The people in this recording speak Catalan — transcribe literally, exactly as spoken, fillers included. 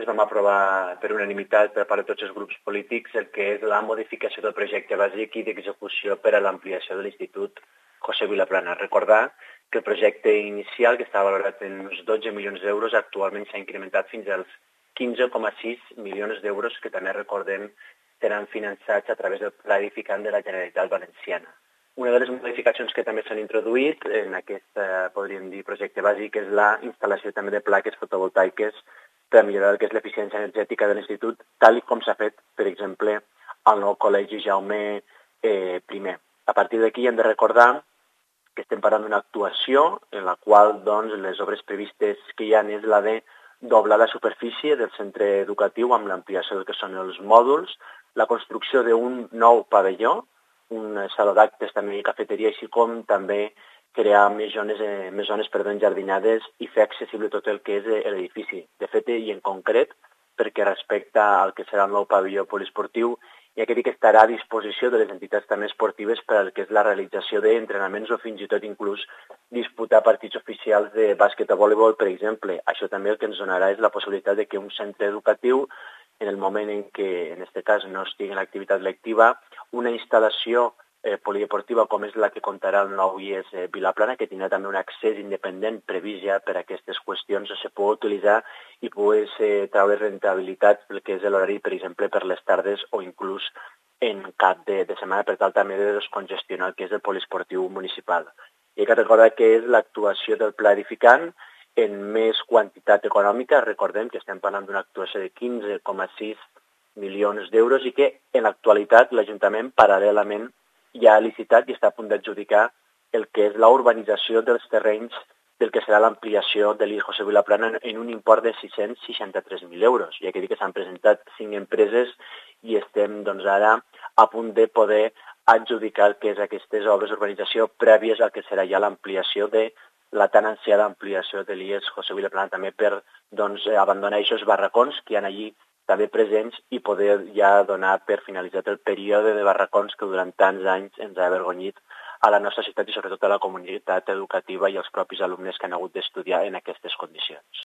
divendres vam aprovar per unanimitat per part de tots els grups polítics el que és la modificació del projecte bàsic i d'execució per a l'ampliació de l'Institut José Vilaplana. Recordar que el projecte inicial, que estava valorat en uns dotze milions d'euros, actualment s'ha incrementat fins als quinze coma sis milions d'euros, que també recordem seran finançats a través del Pla Edificant de la Generalitat Valenciana. Una de les modificacions que també s'han introduït en aquest, eh, podríem dir, projecte bàsic és la instal·lació també de plaques fotovoltaiques per a millorar el que és l'eficiència energètica de l'Institut, tal com s'ha fet, per exemple, al nou Col·legi Jaume eh, primer. A partir d'aquí hem de recordar que estem parlant d'una actuació en la qual doncs, les obres previstes que hi ha és la de doblar la superfície del centre educatiu amb l'ampliació del que són els mòduls, la construcció d'un nou pavelló, un saló d'actes també i cafeteria, així com també crear més zones, eh, més zones perdó, enjardinades i fer accessible tot el que és l'edifici. De fet, i en concret, perquè respecta al que serà el nou pavelló poliesportiu, i aquest que estarà a disposició de les entitats també esportives per al que és la realització d'entrenaments o fins i tot inclús disputar partits oficials de bàsquet o voleibol, per exemple. Això també el que ens donarà és la possibilitat de que un centre educatiu, en el moment en què, en aquest cas, no estigui en l'activitat lectiva, una instal·lació eh, polideportiva com és la que contarà el nou I E S eh, Vilaplana, que tindrà també un accés independent previst ja per a aquestes qüestions, se pugui utilitzar i pugui eh, treure rentabilitat pel que és l'horari, per exemple, per les tardes o inclús en cap de, de setmana, per tal també de descongestionar el que és el poliesportiu municipal. I que recordar que és l'actuació del Pla Edificant en més quantitat econòmica. Recordem que estem parlant d'una actuació de quinze coma sis milions d'euros i que en l'actualitat l'Ajuntament paral·lelament ja ha licitat i està a punt d'adjudicar el que és la urbanització dels terrenys del que serà l'ampliació de l'I E S José Vilaplana en un import de sis-cents seixanta-tres mil euros. I aquí que s'han presentat cinc empreses i estem doncs, ara a punt de poder adjudicar el que és aquestes obres d'urbanització prèvies al que serà ja l'ampliació de la tan ansiada ampliació de l'I E S José Vilaplana també per doncs, abandonar aquests barracons que hi ha allí també presents i poder ja donar per finalitzat el període de barracons que durant tants anys ens ha avergonyit a la nostra ciutat i sobretot a la comunitat educativa i als propis alumnes que han hagut d'estudiar en aquestes condicions.